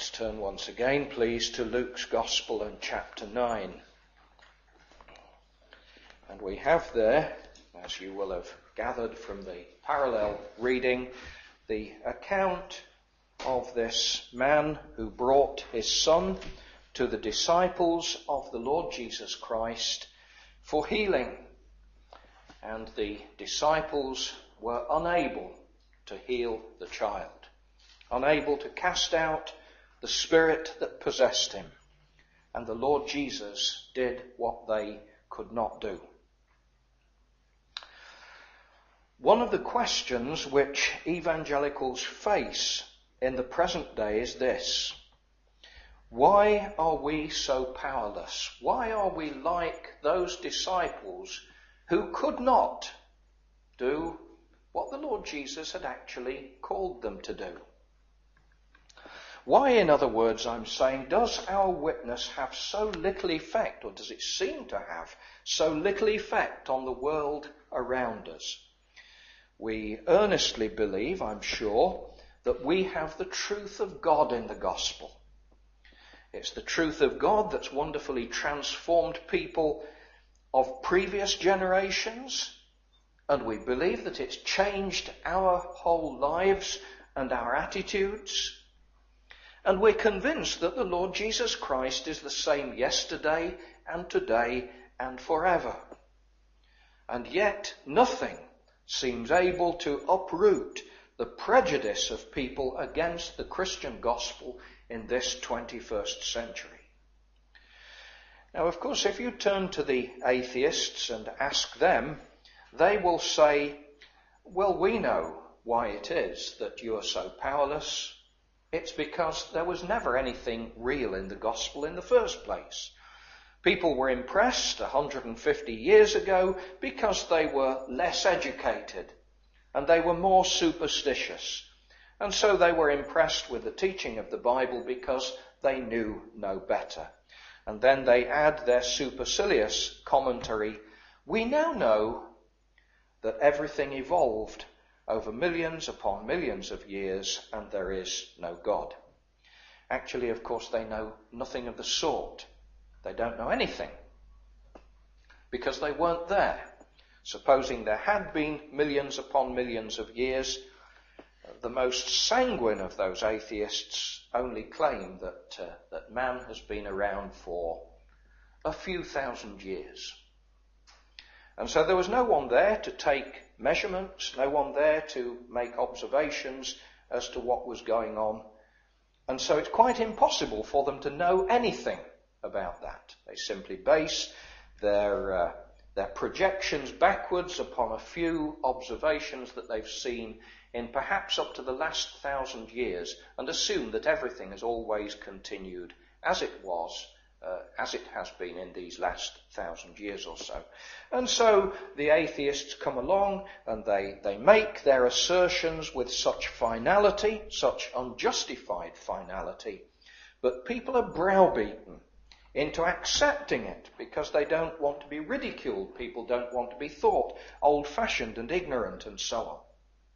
Let's turn once again, please, to Luke's Gospel and chapter 9. And we have there, as you will have gathered from the parallel reading, the account of this man who brought his son to the disciples of the Lord Jesus Christ for healing. And the disciples were unable to heal the child, unable to cast out the spirit that possessed him. And the Lord Jesus did what they could not do. One of the questions which evangelicals face in the present day is this: why are we so powerless? Why are we like those disciples who could not do what the Lord Jesus had actually called them to do? Why, in other words, I'm saying, does our witness have so little effect, or does it seem to have so little effect on the world around us? We earnestly believe, I'm sure, that we have the truth of God in the gospel. It's the truth of God that's wonderfully transformed people of previous generations, and we believe that it's changed our whole lives and our attitudes. And we're convinced that the Lord Jesus Christ is the same yesterday and today and forever. And yet nothing seems able to uproot the prejudice of people against the Christian gospel in this 21st century. Now, of course, if you turn to the atheists and ask them, they will say, well, we know why it is that you are so powerless. It's because there was never anything real in the gospel in the first place. People were impressed 150 years ago because they were less educated and they were more superstitious. And so they were impressed with the teaching of the Bible because they knew no better. And then they add their supercilious commentary: we now know that everything evolved over millions upon millions of years, and there is no God. Actually, of course, they know nothing of the sort. They don't know anything, because they weren't there. Supposing there had been millions upon millions of years, the most sanguine of those atheists only claim that man has been around for a few thousand years. And so there was no one there to take measurements, no one there to make observations as to what was going on. And so it's quite impossible for them to know anything about that. They simply base their projections backwards upon a few observations that they've seen in perhaps up to the last 1,000 years, and assume that everything has always continued as it was, as it has been in these last 1,000 years or so. And so the atheists come along and they make their assertions with such finality, such unjustified finality, but people are browbeaten into accepting it because they don't want to be ridiculed. People don't want to be thought old-fashioned and ignorant and so on.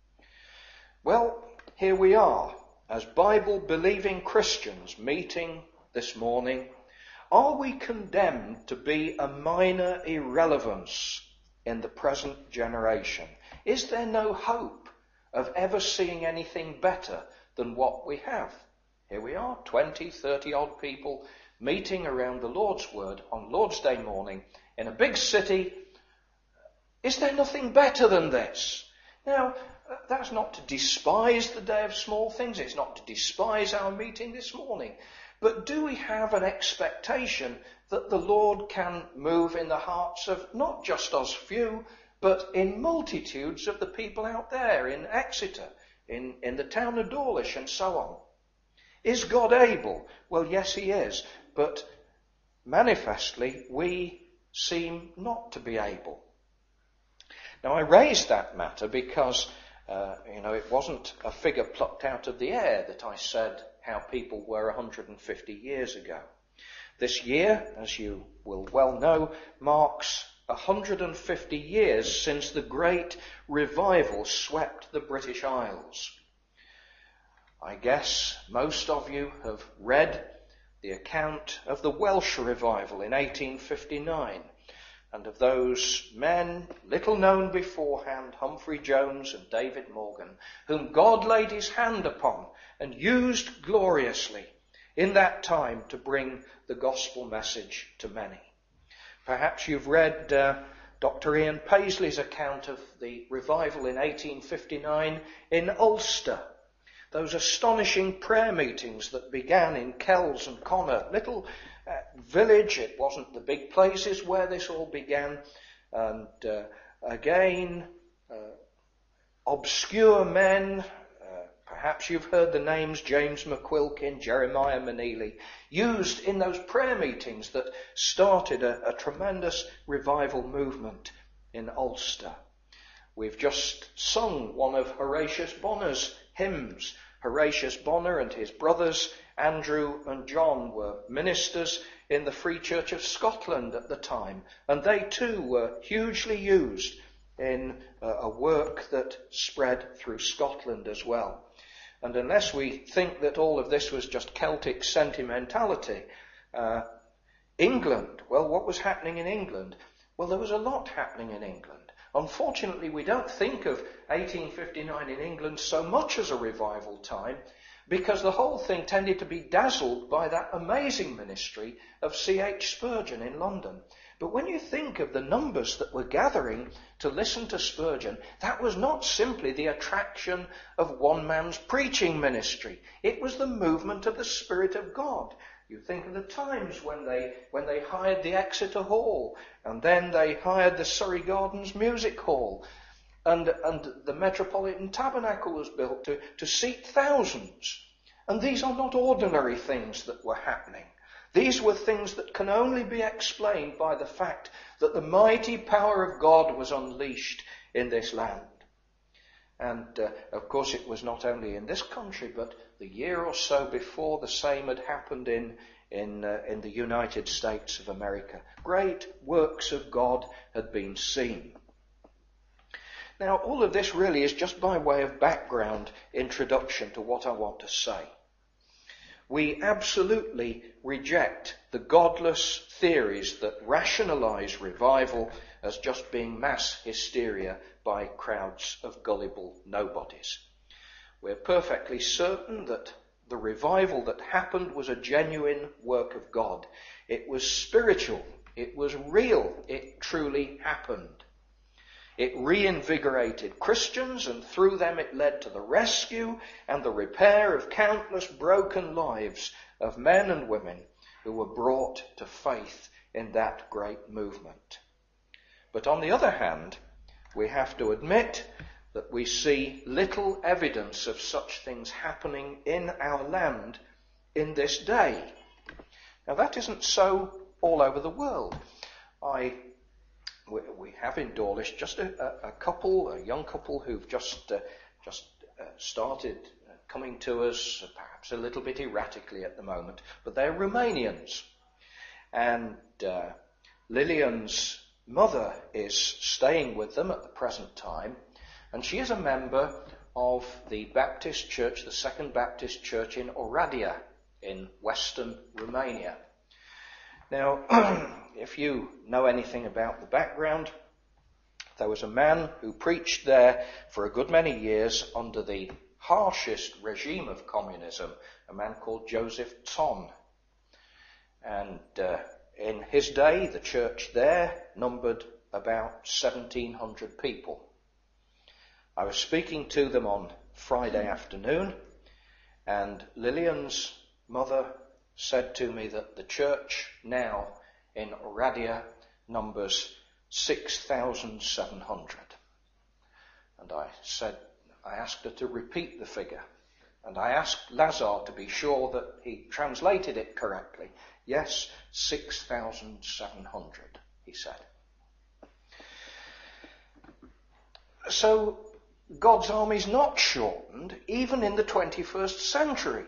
Well, here we are as Bible-believing Christians meeting this morning. Are we condemned to be a minor irrelevance in the present generation? Is there no hope of ever seeing anything better than what we have? Here we are, 20, 30 odd people meeting around the Lord's Word on Lord's Day morning in a big city. Is there nothing better than this? Now, that's not to despise the day of small things. It's not to despise our meeting this morning. But do we have an expectation that the Lord can move in the hearts of not just us few, but in multitudes of the people out there in Exeter, in the town of Dawlish and so on? Is God able? Well, yes, he is. But manifestly, we seem not to be able. Now, I raised that matter because, it wasn't a figure plucked out of the air that I said how people were 150 years ago. This year, as you will well know, marks 150 years since the great revival swept the British Isles. I guess most of you have read the account of the Welsh revival in 1859 and of those men, little known beforehand, Humphrey Jones and David Morgan, whom God laid his hand upon and used gloriously in that time to bring the gospel message to many. Perhaps you've read Dr. Ian Paisley's account of the revival in 1859 in Ulster. Those astonishing prayer meetings that began in Kells and Connor, little village. It wasn't the big places where this all began. And again, obscure men, perhaps you've heard the names James McQuilkin, Jeremiah Meneely, used in those prayer meetings that started a tremendous revival movement in Ulster. We've just sung one of Horatius Bonner's hymns. Horatius Bonner and his brothers Andrew and John were ministers in the Free Church of Scotland at the time, and they too were hugely used in a work that spread through Scotland as well. And unless we think that all of this was just Celtic sentimentality, England, well, what was happening in England? Well, there was a lot happening in England. Unfortunately, we don't think of 1859 in England so much as a revival time because the whole thing tended to be dazzled by that amazing ministry of C.H. Spurgeon in London. But when you think of the numbers that were gathering to listen to Spurgeon, that was not simply the attraction of one man's preaching ministry. It was the movement of the Spirit of God. You think of the times when they hired the Exeter Hall, and then they hired the Surrey Gardens Music Hall, and the Metropolitan Tabernacle was built to seat thousands. And these are not ordinary things that were happening. These were things that can only be explained by the fact that the mighty power of God was unleashed in this land. And of course it was not only in this country, but the year or so before the same had happened in the United States of America. Great works of God had been seen. Now all of this really is just by way of background introduction to what I want to say. We absolutely reject the godless theories that rationalize revival as just being mass hysteria by crowds of gullible nobodies. We're perfectly certain that the revival that happened was a genuine work of God. It was spiritual. It was real. It truly happened. It reinvigorated Christians, and through them it led to the rescue and the repair of countless broken lives of men and women who were brought to faith in that great movement. But on the other hand, we have to admit that we see little evidence of such things happening in our land in this day. Now that isn't so all over the world. We have in Dawlish just a young couple who've just started coming to us, perhaps a little bit erratically at the moment, but they're Romanians. And Lillian's mother is staying with them at the present time, and she is a member of the Baptist Church, the Second Baptist Church in Oradea in western Romania. Now, if you know anything about the background, there was a man who preached there for a good many years under the harshest regime of communism, a man called Joseph Tson. And in his day, the church there numbered about 1,700 people. I was speaking to them on Friday afternoon, and Lillian's mother said to me that the church now in Oradea numbers 6,700. And I asked her to repeat the figure. And I asked Lazar to be sure that he translated it correctly. Yes, 6,700, he said. So God's army's not shortened even in the 21st century.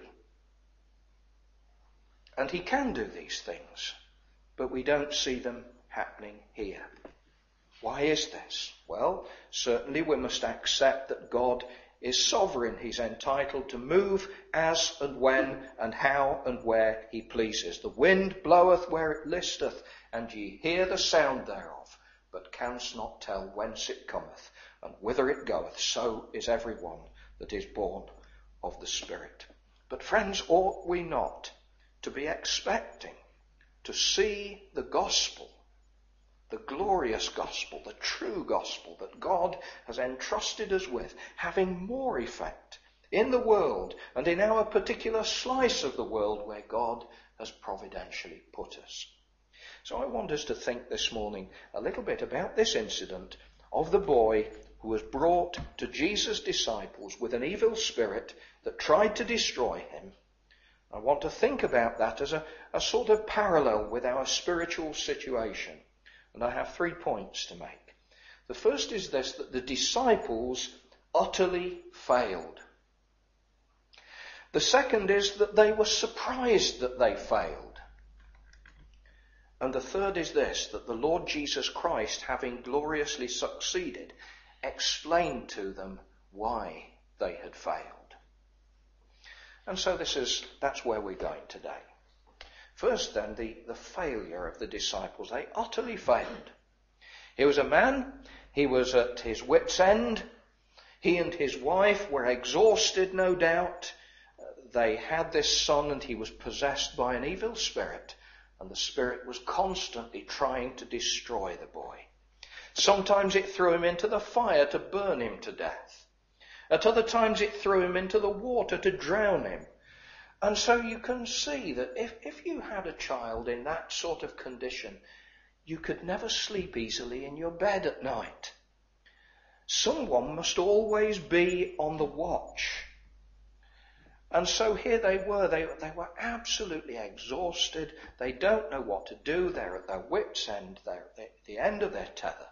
And he can do these things, but we don't see them happening here. Why is this? Well, certainly we must accept that God is sovereign. He's entitled to move as and when and how and where he pleases. The wind bloweth where it listeth, and ye hear the sound thereof, but canst not tell whence it cometh, and whither it goeth. So is every one that is born of the Spirit. But friends, ought we not to be expecting to see the gospel, the glorious gospel, the true gospel that God has entrusted us with, having more effect in the world and in our particular slice of the world where God has providentially put us? So I want us to think this morning a little bit about this incident of the boy who was brought to Jesus' disciples with an evil spirit that tried to destroy him. I want to think about that as a sort of parallel with our spiritual situation. And I have 3 points to make. The first is this, that the disciples utterly failed. The second is that they were surprised that they failed. And the third is this, that the Lord Jesus Christ, having gloriously succeeded, explained to them why they had failed. And so that's where we're going today. First then, the failure of the disciples. They utterly failed. He was a man, he was at his wit's end. He and his wife were exhausted, no doubt. They had this son and he was possessed by an evil spirit. And the spirit was constantly trying to destroy the boy. Sometimes it threw him into the fire to burn him to death. At other times it threw him into the water to drown him. And so you can see that if you had a child in that sort of condition, you could never sleep easily in your bed at night. Someone must always be on the watch. And so here they were. They were absolutely exhausted. They don't know what to do. They're at their wits' end. They're at the end of their tether.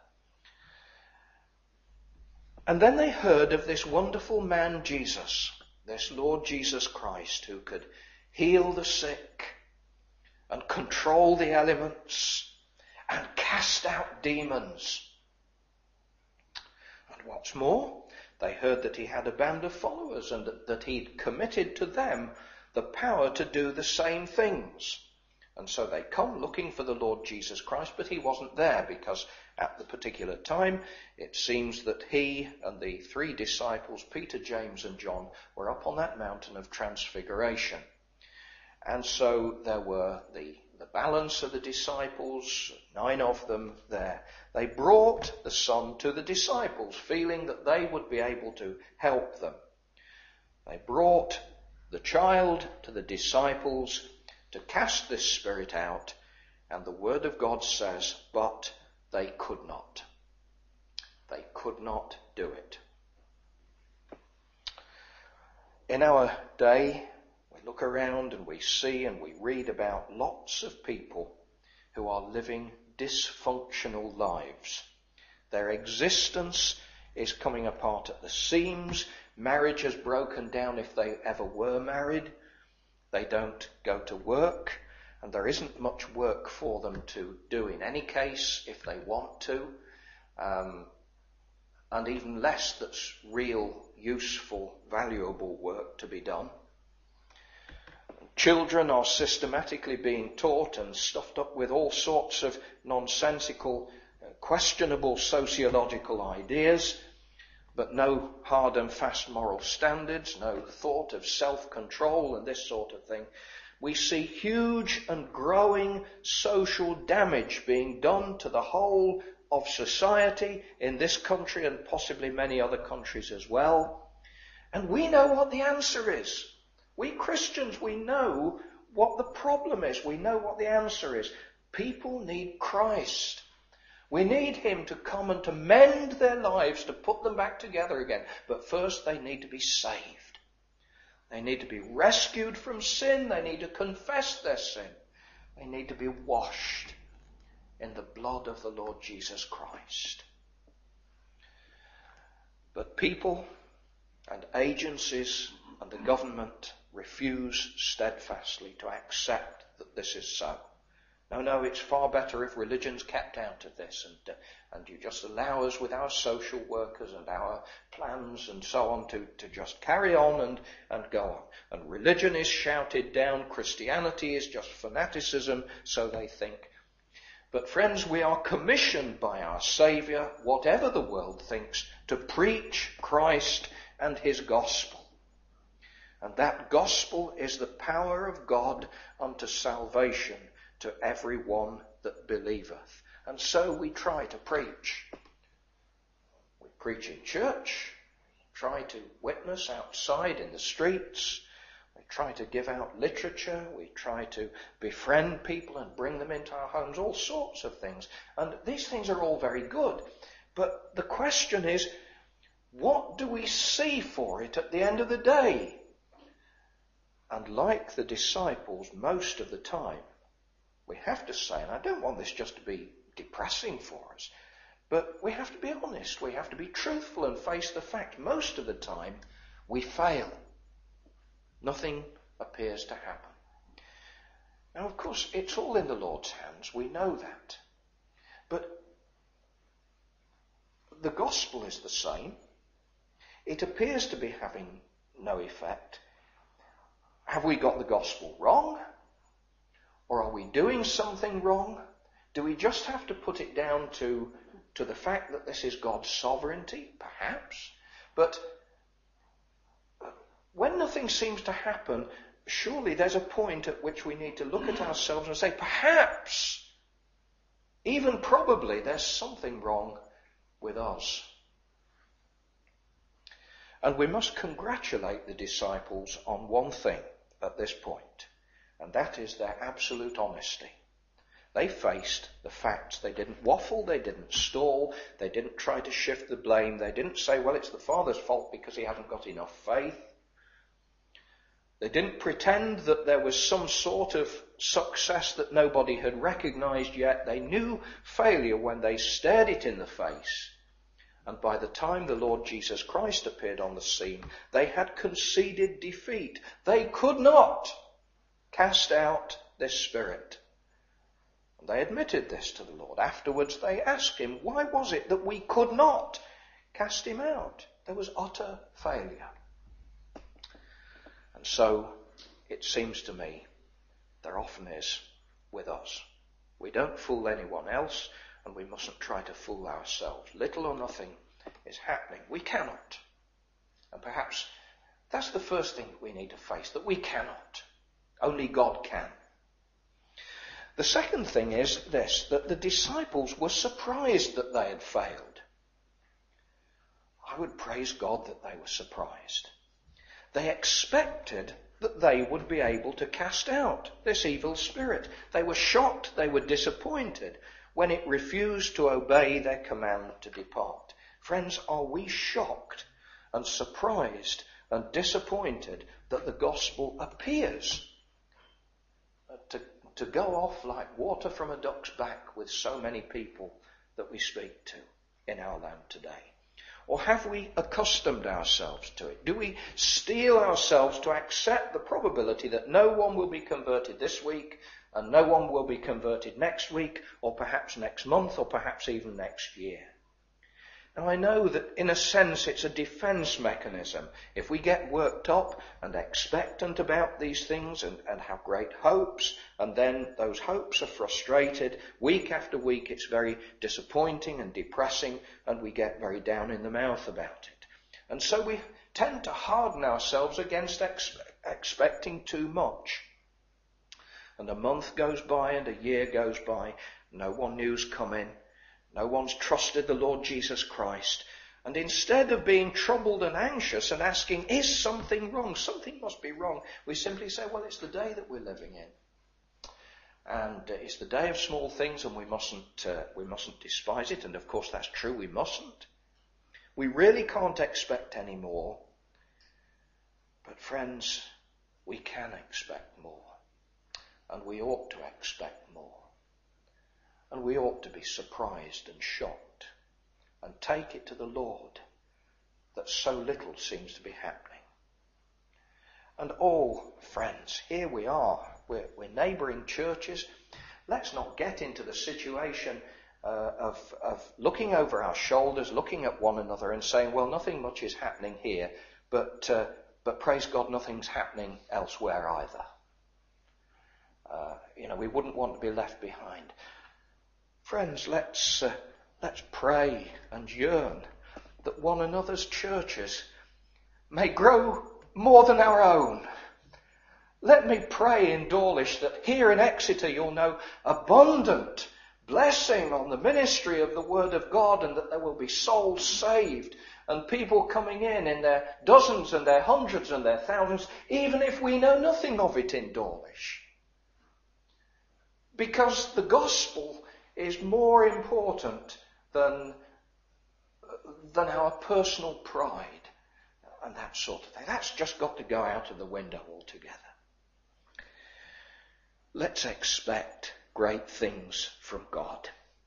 And then they heard of this wonderful man Jesus, this Lord Jesus Christ, who could heal the sick and control the elements and cast out demons. And what's more, they heard that he had a band of followers and that he'd committed to them the power to do the same things. And so they come looking for the Lord Jesus Christ, but he wasn't there because at the particular time it seems that he and the 3 disciples, Peter, James and John, were up on that mountain of transfiguration. And so there were the balance of the disciples, 9 of them there. They brought the son to the disciples, feeling that they would be able to help them. They brought the child to the disciples to cast this spirit out, and the word of God says, but they could not. They could not do it. In our day, we look around and we see and we read about lots of people who are living dysfunctional lives. Their existence is coming apart at the seams. Marriage has broken down if they ever were married. They don't go to work, and there isn't much work for them to do in any case if they want to, and even less that's real, useful, valuable work to be done. Children are systematically being taught and stuffed up with all sorts of nonsensical, questionable sociological ideas, but no hard and fast moral standards, no thought of self-control and this sort of thing. We see huge and growing social damage being done to the whole of society in this country and possibly many other countries as well. And we know what the answer is. We Christians, we know what the problem is. We know what the answer is. People need Christ. We need him to come and to mend their lives, to put them back together again. But first they need to be saved. They need to be rescued from sin. They need to confess their sin. They need to be washed in the blood of the Lord Jesus Christ. But people and agencies and the government refuse steadfastly to accept that this is so. No, it's far better if religion's kept out of this and you just allow us with our social workers and our plans and so on to just carry on and go on. And religion is shouted down, Christianity is just fanaticism, so they think. But friends, we are commissioned by our Saviour, whatever the world thinks, to preach Christ and his gospel. And that gospel is the power of God unto salvation to every one that believeth. And so we try to preach. We preach in church, try to witness outside in the streets, we try to give out literature, we try to befriend people and bring them into our homes, all sorts of things. And these things are all very good. But the question is, what do we see for it at the end of the day? And like the disciples most of the time, we have to say, and I don't want this just to be depressing for us, but we have to be honest, we have to be truthful and face the fact. Most of the time, we fail. Nothing appears to happen. Now, of course, it's all in the Lord's hands, we know that. But the gospel is the same. It appears to be having no effect. Have we got the gospel wrong? Or are we doing something wrong? Do we just have to put it down to the fact that this is God's sovereignty? Perhaps. But when nothing seems to happen, surely there's a point at which we need to look at ourselves and say, perhaps, even probably, there's something wrong with us. And we must congratulate the disciples on one thing at this point, and that is their absolute honesty. They faced the facts. They didn't waffle, they didn't stall, they didn't try to shift the blame, they didn't say, well, it's the Father's fault because he hasn't got enough faith. They didn't pretend that there was some sort of success that nobody had recognized yet. They knew failure when they stared it in the face. And by the time the Lord Jesus Christ appeared on the scene, they had conceded defeat. They could not cast out this spirit. And they admitted this to the Lord. Afterwards they asked him, why was it that we could not cast him out? There was utter failure. And so it seems to me there often is with us. We don't fool anyone else, and we mustn't try to fool ourselves. Little or nothing is happening. We cannot. And perhaps that's the first thing we need to face, that we cannot. Only God can. The second thing is this, that the disciples were surprised that they had failed. I would praise God that they were surprised. They expected that they would be able to cast out this evil spirit. They were shocked, they were disappointed when it refused to obey their command to depart. Friends, are we shocked and surprised and disappointed that the gospel appears to go off like water from a duck's back with so many people that we speak to in our land today? Or have we accustomed ourselves to it? Do we steel ourselves to accept the probability that no one will be converted this week and no one will be converted next week or perhaps next month or perhaps even next year? Now I know that in a sense it's a defense mechanism. If we get worked up and expectant about these things and have great hopes, and then those hopes are frustrated, week after week it's very disappointing and depressing, and we get very down in the mouth about it. And so we tend to harden ourselves against expecting too much. And a month goes by and a year goes by, no one new's coming. No one's trusted the Lord Jesus Christ. And instead of being troubled and anxious and asking, is something wrong? Something must be wrong. We simply say, well, it's the day that we're living in. And it's the day of small things, and we mustn't despise it. And of course that's true, we mustn't. We really can't expect any more. But friends, we can expect more. And we ought to expect more. And we ought to be surprised and shocked and take it to the Lord that so little seems to be happening. And friends, here we are. We're neighbouring churches. let's not get into the situation of looking over our shoulders, looking at one another and saying, well, nothing much is happening here, but praise God, nothing's happening elsewhere either. We wouldn't want to be left behind. Friends, let's pray and yearn that one another's churches may grow more than our own. Let me pray in Dawlish that here in Exeter you'll know abundant blessing on the ministry of the Word of God, and that there will be souls saved and people coming in their dozens and their hundreds and their thousands, even if we know nothing of it in Dawlish. Because the gospel is more important than our personal pride and that sort of thing. That's just got to go out of the window altogether. Let's expect great things from God.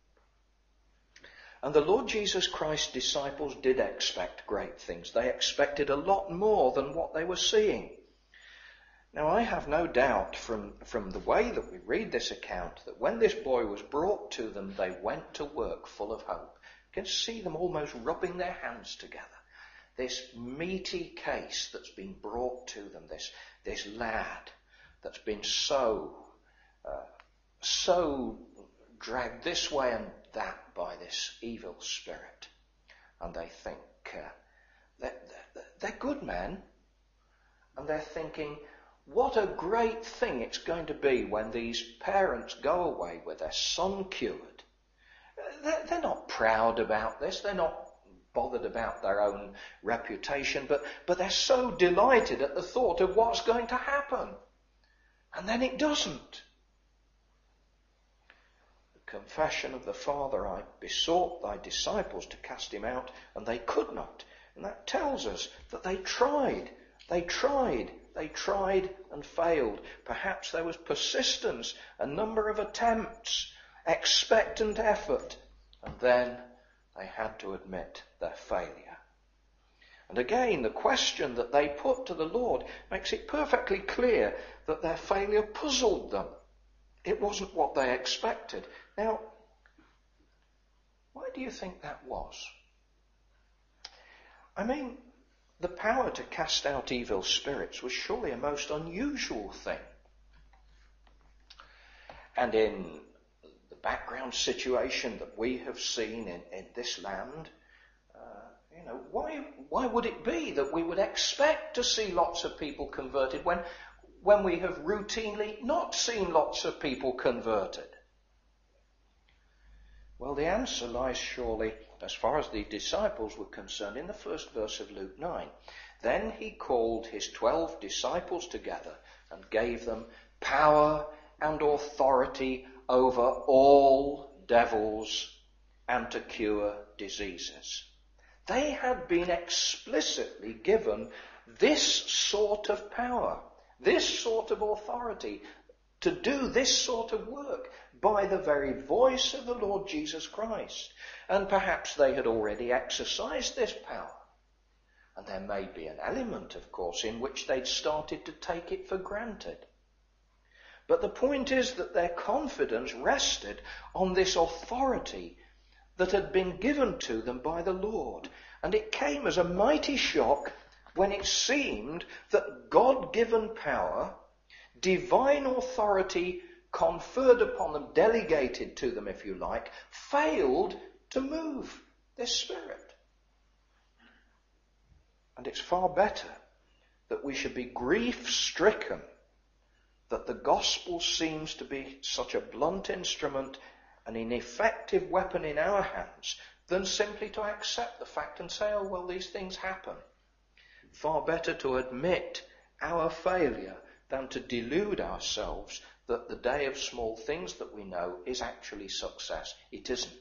And the Lord Jesus Christ's disciples did expect great things. They expected a lot more than what they were seeing. Now, I have no doubt from the way that we read this account that when this boy was brought to them, they went to work full of hope. You can see them almost rubbing their hands together. This meaty case that's been brought to them, this lad that's been so dragged this way and that by this evil spirit. And they think, they're good men, and they're thinking, what a great thing it's going to be when these parents go away with their son cured. They're not proud about this. They're not bothered about their own reputation, but they're so delighted at the thought of what's going to happen. And then it doesn't. The confession of the Father, I besought thy disciples to cast him out, and they could not. And that tells us that they tried and failed. Perhaps there was persistence, a number of attempts, expectant effort, and then they had to admit their failure. And again, the question that they put to the Lord makes it perfectly clear that their failure puzzled them. It wasn't what they expected. Now, why do you think that was? I mean, the power to cast out evil spirits was surely a most unusual thing. And in the background situation that we have seen in this land, why would it be that we would expect to see lots of people converted when we have routinely not seen lots of people converted? Well, the answer lies surely, as far as the disciples were concerned, in the first verse of Luke 9. Then he called his 12 disciples together and gave them power and authority over all devils and to cure diseases. They had been explicitly given this sort of power, this sort of authority, to do this sort of work by the very voice of the Lord Jesus Christ. And perhaps they had already exercised this power. And there may be an element, of course, in which they'd started to take it for granted. But the point is that their confidence rested on this authority that had been given to them by the Lord. And it came as a mighty shock when it seemed that God-given power, divine authority conferred upon them, delegated to them, if you like, failed to move this spirit. And it's far better that we should be grief-stricken that the gospel seems to be such a blunt instrument, an ineffective weapon in our hands, than simply to accept the fact and say, oh, well, these things happen. Far better to admit our failure than to delude ourselves that the day of small things that we know is actually success. It isn't.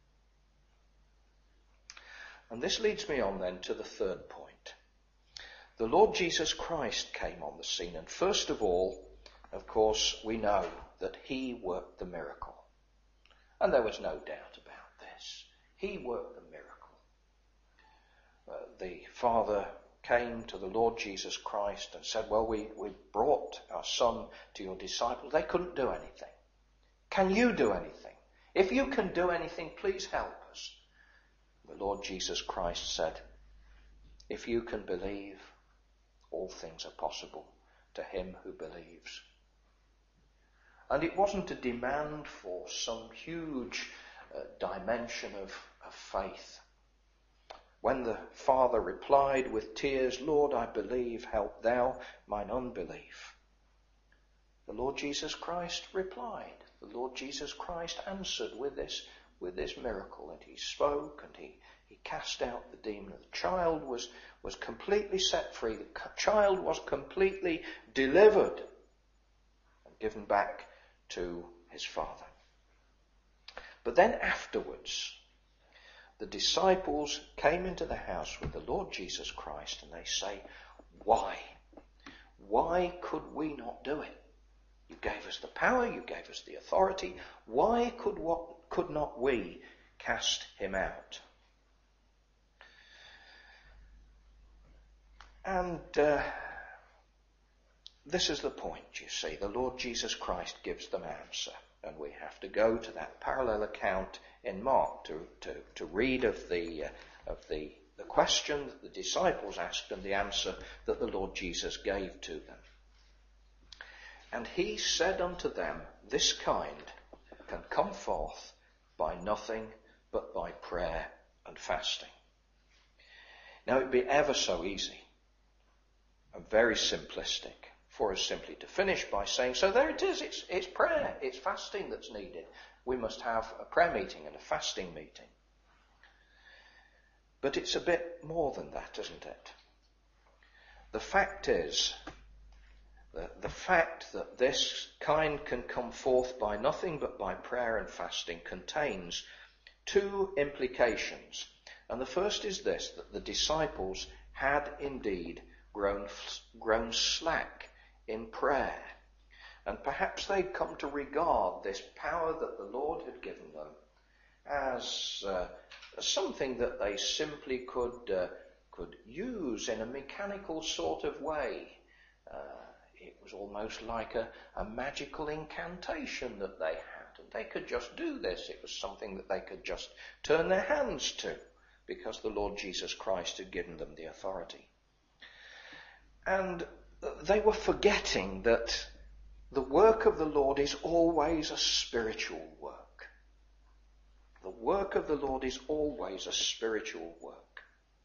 And this leads me on then to the third point. The Lord Jesus Christ came on the scene, and first of all, of course, we know that he worked the miracle. And there was no doubt about this. He worked the miracle. The Father came to the Lord Jesus Christ and said, well, we brought our son to your disciples. They couldn't do anything. Can you do anything? If you can do anything, please help us. The Lord Jesus Christ said, if you can believe, all things are possible to him who believes. And it wasn't a demand for some huge dimension of faith. When the father replied with tears, Lord, I believe, help thou mine unbelief. The Lord Jesus Christ replied. The Lord Jesus Christ answered with this miracle, and he spoke and he cast out the demon. The child was completely set free. The child was completely delivered and given back to his father. But then afterwards, the disciples came into the house with the Lord Jesus Christ, and they say, why? Why could we not do it? You gave us the power, you gave us the authority. Why could not we cast him out? And this is the point, you see. The Lord Jesus Christ gives them answer. And we have to go to that parallel account in Mark to read of the question that the disciples asked and the answer that the Lord Jesus gave to them. And he said unto them, this kind can come forth by nothing but by prayer and fasting. Now it would be ever so easy and very simplistic for us simply to finish by saying, so there it is, it's prayer, it's fasting that's needed. We must have a prayer meeting and a fasting meeting. But it's a bit more than that, isn't it? The fact is, the fact that this kind can come forth by nothing but by prayer and fasting contains two implications. And the first is this, that the disciples had indeed grown slack in prayer. And perhaps they'd come to regard this power that the Lord had given them as something that they simply could use in a mechanical sort of way. It was almost like a magical incantation that they had. And they could just do this. It was something that they could just turn their hands to because the Lord Jesus Christ had given them the authority. And they were forgetting that the work of the Lord is always a spiritual work. The work of the Lord is always a spiritual work.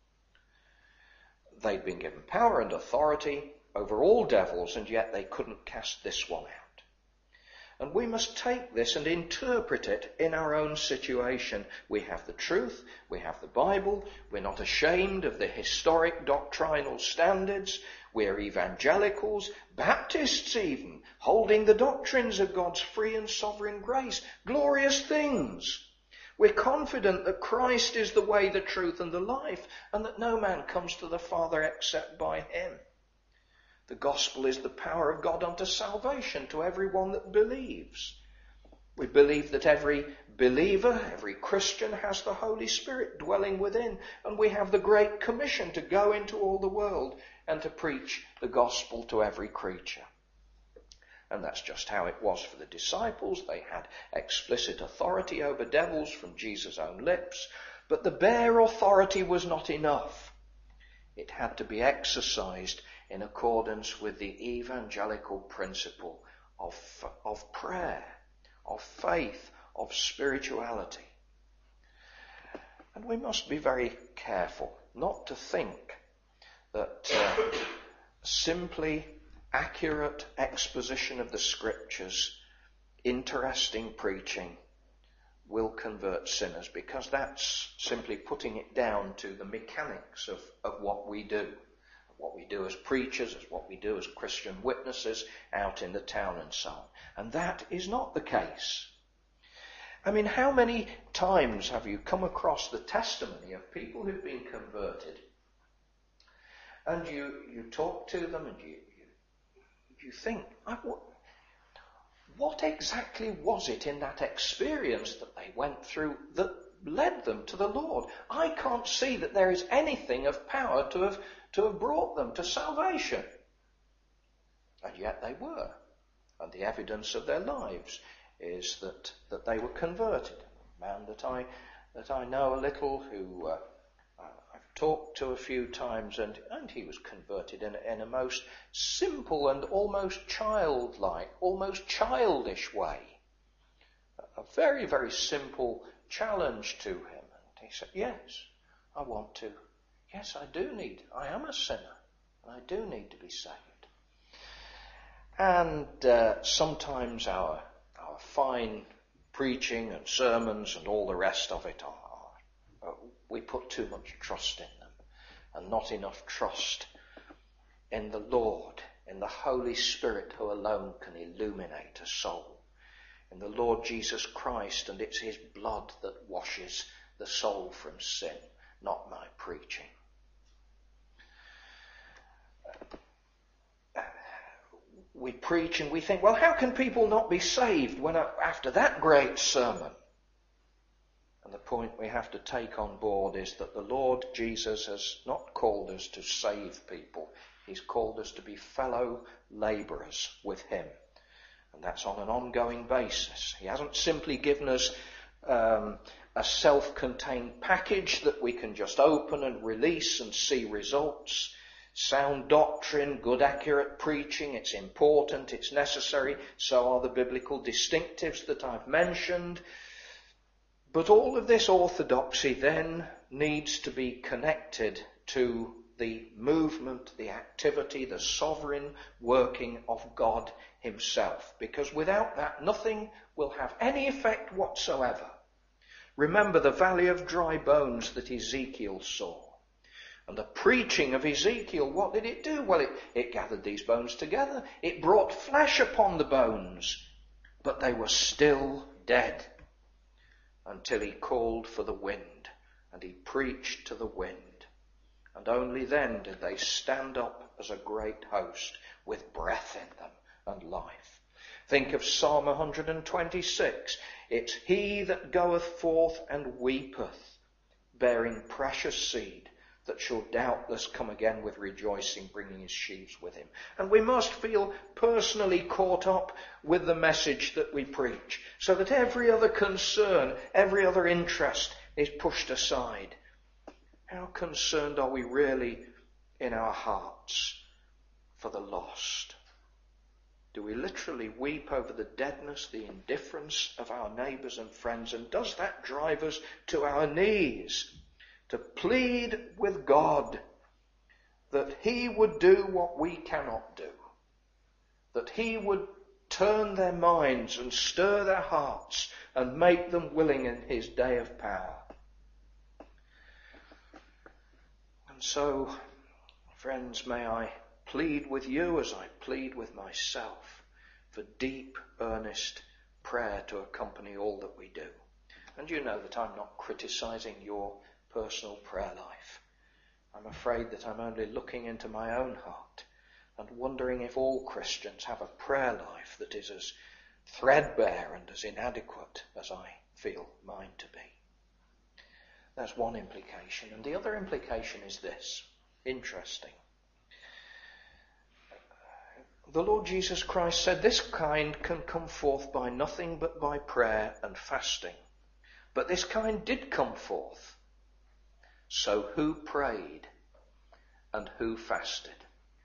They'd been given power and authority over all devils, and yet they couldn't cast this one out. And we must take this and interpret it in our own situation. We have the truth, we have the Bible, we're not ashamed of the historic doctrinal standards, we're evangelicals, Baptists even, holding the doctrines of God's free and sovereign grace, glorious things. We're confident that Christ is the way, the truth, and the life, and that no man comes to the Father except by him. The gospel is the power of God unto salvation to everyone that believes. We believe that every believer, every Christian has the Holy Spirit dwelling within, and we have the Great Commission to go into all the world and to preach the gospel to every creature. And that's just how it was for the disciples. They had explicit authority over devils from Jesus' own lips, but the bare authority was not enough. It had to be exercised in accordance with the evangelical principle of prayer, of faith, of spirituality. And we must be very careful not to think that simply accurate exposition of the scriptures, interesting preaching, will convert sinners, because that's simply putting it down to the mechanics of what we do. What we do as preachers, as what we do as Christian witnesses out in the town and so on. And that is not the case. I mean, how many times have you come across the testimony of people who've been converted, and you talk to them and you think, what exactly was it in that experience that they went through that led them to the Lord? I can't see that there is anything of power to have brought them to salvation. And yet they were. And the evidence of their lives is that they were converted. A man that I know a little, who I've talked to a few times, and he was converted in a most simple and almost childlike, almost childish way. A very, very simple challenge to him. And he said, yes, I want to. Yes, I am a sinner, and I do need to be saved. And sometimes our fine preaching and sermons and all the rest of it we put too much trust in them, and not enough trust in the Lord, in the Holy Spirit who alone can illuminate a soul, in the Lord Jesus Christ, and it's his blood that washes the soul from sin, not my preaching. We preach and we think, well, how can people not be saved after that great sermon? And the point we have to take on board is that the Lord Jesus has not called us to save people. He's called us to be fellow labourers with him. And that's on an ongoing basis. He hasn't simply given us a self-contained package that we can just open and release and see results. Sound doctrine, good accurate preaching, it's important, it's necessary. So are the biblical distinctives that I've mentioned. But all of this orthodoxy then needs to be connected to the movement, the activity, the sovereign working of God himself. Because without that, nothing will have any effect whatsoever. Remember the valley of dry bones that Ezekiel saw. And the preaching of Ezekiel, what did it do? Well, it gathered these bones together. It brought flesh upon the bones, but they were still dead until he called for the wind, and he preached to the wind. And only then did they stand up as a great host with breath in them and life. Think of Psalm 126. It's he that goeth forth and weepeth, bearing precious seed, that shall doubtless come again with rejoicing, bringing his sheaves with him. And we must feel personally caught up with the message that we preach, so that every other concern, every other interest is pushed aside. How concerned are we really in our hearts for the lost? Do we literally weep over the deadness, the indifference of our neighbours and friends? And does that drive us to our knees to plead with God that he would do what we cannot do, that he would turn their minds and stir their hearts and make them willing in his day of power? And so, friends, may I plead with you as I plead with myself for deep, earnest prayer to accompany all that we do. And you know that I'm not criticizing your personal prayer life. I'm afraid that I'm only looking into my own heart and wondering if all Christians have a prayer life that is as threadbare and as inadequate as I feel mine to be. That's one implication. And the other implication is this. Interesting. The Lord Jesus Christ said, this kind can come forth by nothing but by prayer and fasting. But this kind did come forth. So who prayed and who fasted?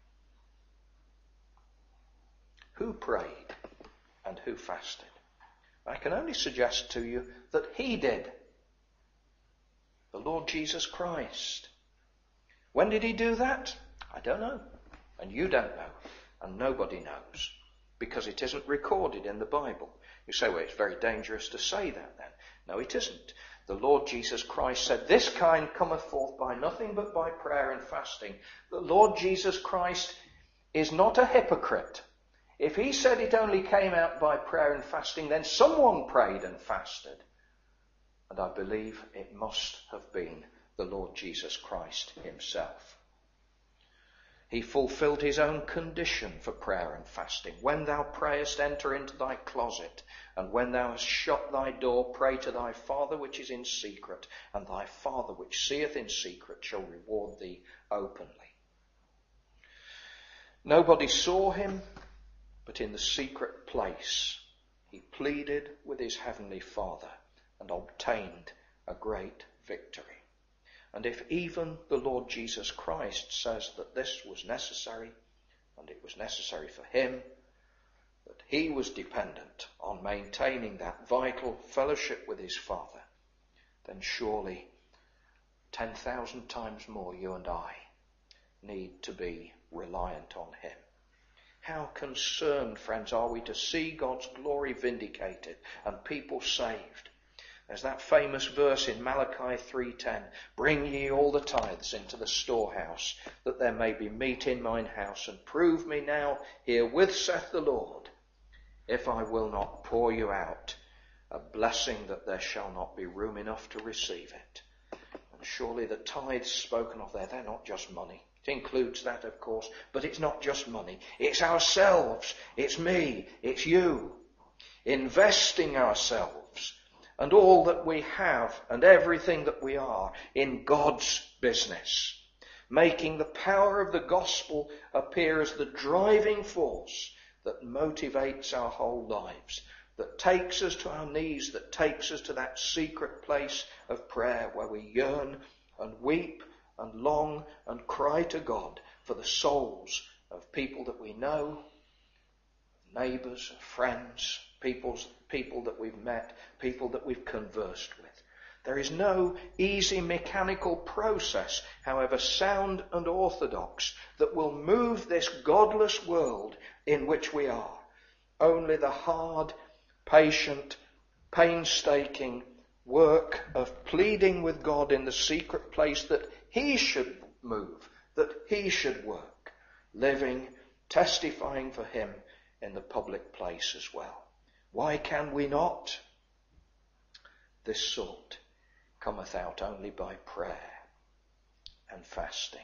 Who prayed and who fasted? I can only suggest to you that he did. The Lord Jesus Christ. When did he do that? I don't know. And you don't know. And nobody knows. Because it isn't recorded in the Bible. You say, well, it's very dangerous to say that then. No, it isn't. The Lord Jesus Christ said, this kind cometh forth by nothing but by prayer and fasting. The Lord Jesus Christ is not a hypocrite. If he said it only came out by prayer and fasting, then someone prayed and fasted. And I believe it must have been the Lord Jesus Christ himself. He fulfilled his own condition for prayer and fasting. When thou prayest, enter into thy closet, and when thou hast shut thy door, pray to thy Father which is in secret, and thy Father which seeth in secret shall reward thee openly. Nobody saw him, but in the secret place He pleaded with his heavenly Father and obtained a great victory. And if even the Lord Jesus Christ says that this was necessary, and it was necessary for him, that he was dependent on maintaining that vital fellowship with his Father, then surely 10,000 times more you and I need to be reliant on him. How concerned, friends, are we to see God's glory vindicated and people saved? There's that famous verse in Malachi 3:10, "Bring ye all the tithes into the storehouse, that there may be meat in mine house, and prove me now herewith, saith the Lord, if I will not pour you out a blessing that there shall not be room enough to receive it." And surely the tithes spoken of there, they're not just money. It includes that, of course, but it's not just money. It's ourselves, it's me, it's you, investing ourselves and all that we have and everything that we are in God's business, making the power of the gospel appear as the driving force that motivates our whole lives, that takes us to our knees, that takes us to that secret place of prayer where we yearn and weep and long and cry to God for the souls of people that we know, neighbours, friends, people that we've met, people that we've conversed with. There is no easy mechanical process, however sound and orthodox, that will move this godless world in which we are. Only the hard, patient, painstaking work of pleading with God in the secret place that he should move, that he should work, living, testifying for him in the public place as well. Why can we not? This sort cometh out only by prayer and fasting.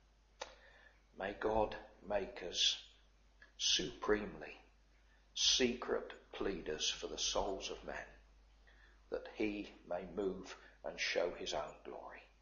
May God make us supremely secret pleaders for the souls of men, that he may move and show his own glory.